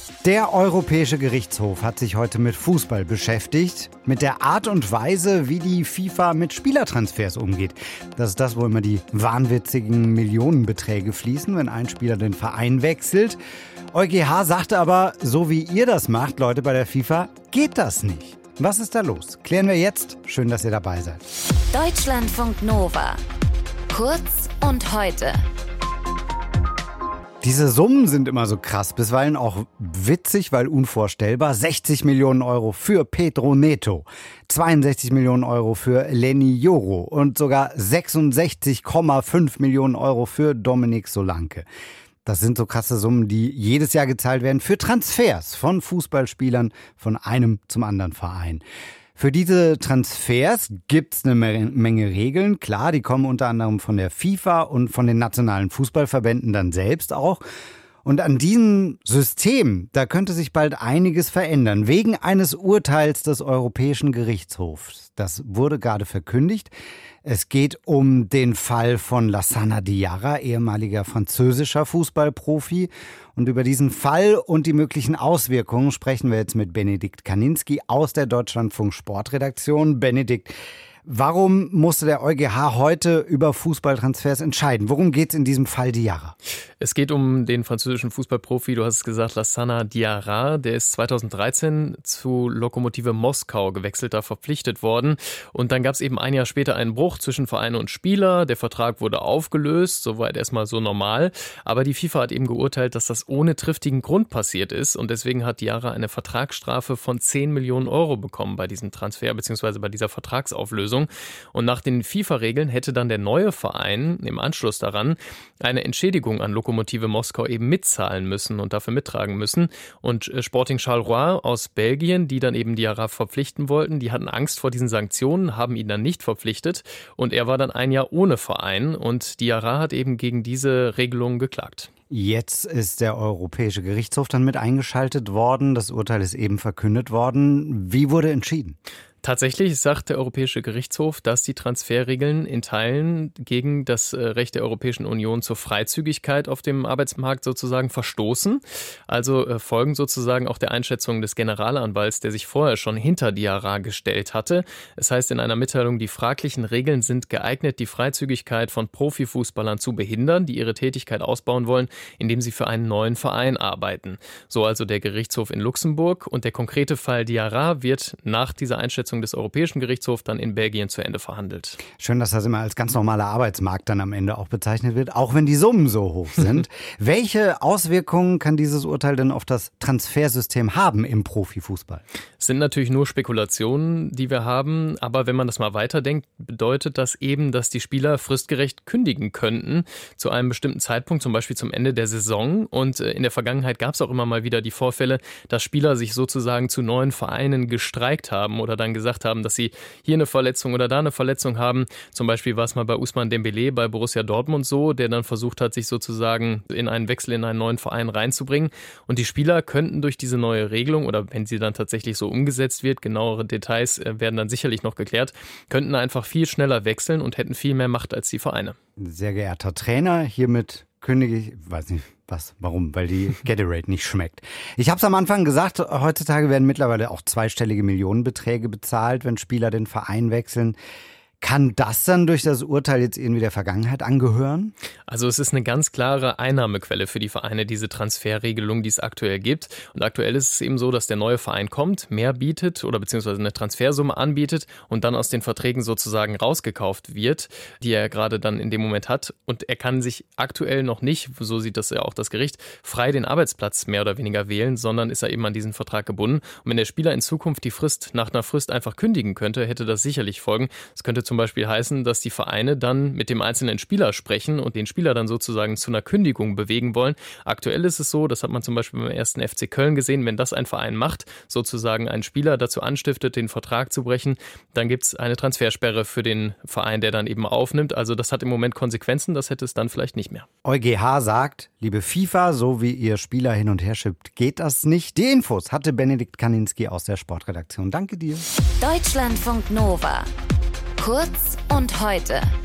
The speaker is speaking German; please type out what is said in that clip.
Der Europäische Gerichtshof hat sich heute mit Fußball beschäftigt, mit der Art und Weise, wie die FIFA mit Spielertransfers umgeht. Das ist das, wo immer die wahnwitzigen Millionenbeträge fließen, wenn ein Spieler den Verein wechselt. EuGH sagte aber, so wie ihr das macht, Leute bei der FIFA, geht das nicht. Was ist da los? Klären wir jetzt. Schön, dass ihr dabei seid. Deutschlandfunk Nova. Kurz und heute. Diese Summen sind immer so krass, bisweilen auch witzig, weil unvorstellbar. 60 Millionen Euro für Pedro Neto, 62 Millionen Euro für Leny Yoro und sogar 66,5 Millionen Euro für Dominik Solanke. Das sind so krasse Summen, die jedes Jahr gezahlt werden für Transfers von Fußballspielern von einem zum anderen Verein. Für diese Transfers gibt's eine Menge Regeln. Klar, die kommen unter anderem von der FIFA und von den nationalen Fußballverbänden dann selbst auch. Und an diesem System, da könnte sich bald einiges verändern, wegen eines Urteils des Europäischen Gerichtshofs. Das wurde gerade verkündigt. Es geht um den Fall von Lassana Diarra, ehemaliger französischer Fußballprofi. Und über diesen Fall und die möglichen Auswirkungen sprechen wir jetzt mit Benedikt Kaninski aus der Deutschlandfunk Sportredaktion. Benedikt, warum musste der EuGH heute über Fußballtransfers entscheiden? Worum geht es in diesem Fall Diarra? Es geht um den französischen Fußballprofi, du hast es gesagt, Lassana Diarra. Der ist 2013 zu Lokomotive Moskau gewechselt, da verpflichtet worden. Und dann gab es eben ein Jahr später einen Bruch zwischen Verein und Spieler. Der Vertrag wurde aufgelöst, soweit erstmal so normal. Aber die FIFA hat eben geurteilt, dass das ohne triftigen Grund passiert ist. Und deswegen hat Diarra eine Vertragsstrafe von 10 Millionen Euro bekommen bei diesem Transfer bzw. bei dieser Vertragsauflösung. Und nach den FIFA-Regeln hätte dann der neue Verein im Anschluss daran eine Entschädigung an Lokomotive Moskau eben mitzahlen müssen und dafür mittragen müssen. Und Sporting Charleroi aus Belgien, die dann eben Diarra verpflichten wollten, die hatten Angst vor diesen Sanktionen, haben ihn dann nicht verpflichtet. Und er war dann ein Jahr ohne Verein. Und Diarra hat eben gegen diese Regelungen geklagt. Jetzt ist der Europäische Gerichtshof dann mit eingeschaltet worden. Das Urteil ist eben verkündet worden. Wie wurde entschieden? Tatsächlich sagt der Europäische Gerichtshof, dass die Transferregeln in Teilen gegen das Recht der Europäischen Union zur Freizügigkeit auf dem Arbeitsmarkt sozusagen verstoßen. Also folgen sozusagen auch der Einschätzung des Generalanwalts, der sich vorher schon hinter Diarra gestellt hatte. Es heißt in einer Mitteilung, die fraglichen Regeln sind geeignet, die Freizügigkeit von Profifußballern zu behindern, die ihre Tätigkeit ausbauen wollen, indem sie für einen neuen Verein arbeiten. So also der Gerichtshof in Luxemburg. Und der konkrete Fall Diarra wird nach dieser Einschätzung des Europäischen Gerichtshofs dann in Belgien zu Ende verhandelt. Schön, dass das immer als ganz normaler Arbeitsmarkt dann am Ende auch bezeichnet wird, auch wenn die Summen so hoch sind. Welche Auswirkungen kann dieses Urteil denn auf das Transfersystem haben im Profifußball? Es sind natürlich nur Spekulationen, die wir haben, aber wenn man das mal weiterdenkt, bedeutet das eben, dass die Spieler fristgerecht kündigen könnten zu einem bestimmten Zeitpunkt, zum Beispiel zum Ende der Saison. Und in der Vergangenheit gab es auch immer mal wieder die Vorfälle, dass Spieler sich sozusagen zu neuen Vereinen gestreikt haben oder dann gesagt haben, dass sie hier eine Verletzung oder da eine Verletzung haben. Zum Beispiel war es mal bei Ousmane Dembélé bei Borussia Dortmund so, der dann versucht hat, sich sozusagen in einen Wechsel in einen neuen Verein reinzubringen. Und die Spieler könnten durch diese neue Regelung oder wenn sie dann tatsächlich so umgesetzt wird, genauere Details werden dann sicherlich noch geklärt, könnten einfach viel schneller wechseln und hätten viel mehr Macht als die Vereine. Sehr geehrter Trainer, hiermit kündige ich, weiß nicht was, warum, weil die Gatorade nicht schmeckt. Ich habe es am Anfang gesagt, heutzutage werden mittlerweile auch zweistellige Millionenbeträge bezahlt, wenn Spieler den Verein wechseln. Kann das dann durch das Urteil jetzt irgendwie der Vergangenheit angehören? Also es ist eine ganz klare Einnahmequelle für die Vereine, diese Transferregelung, die es aktuell gibt. Und aktuell ist es eben so, dass der neue Verein kommt, mehr bietet oder beziehungsweise eine Transfersumme anbietet und dann aus den Verträgen sozusagen rausgekauft wird, die er gerade dann in dem Moment hat. Und er kann sich aktuell noch nicht, so sieht das ja auch das Gericht, frei den Arbeitsplatz mehr oder weniger wählen, sondern ist er eben an diesen Vertrag gebunden. Und wenn der Spieler in Zukunft die Frist nach einer Frist einfach kündigen könnte, hätte das sicherlich Folgen. Es könnte zum Beispiel heißen, dass die Vereine dann mit dem einzelnen Spieler sprechen und den Spieler dann sozusagen zu einer Kündigung bewegen wollen. Aktuell ist es so, das hat man zum Beispiel beim 1. FC Köln gesehen, wenn das ein Verein macht, sozusagen einen Spieler dazu anstiftet, den Vertrag zu brechen, dann gibt es eine Transfersperre für den Verein, der dann eben aufnimmt. Also das hat im Moment Konsequenzen, das hätte es dann vielleicht nicht mehr. EuGH sagt, liebe FIFA, so wie ihr Spieler hin und her schippt, geht das nicht. Die Infos hatte Benedikt Kaninski aus der Sportredaktion. Danke dir. Deutschlandfunk Nova. Kurz und heute.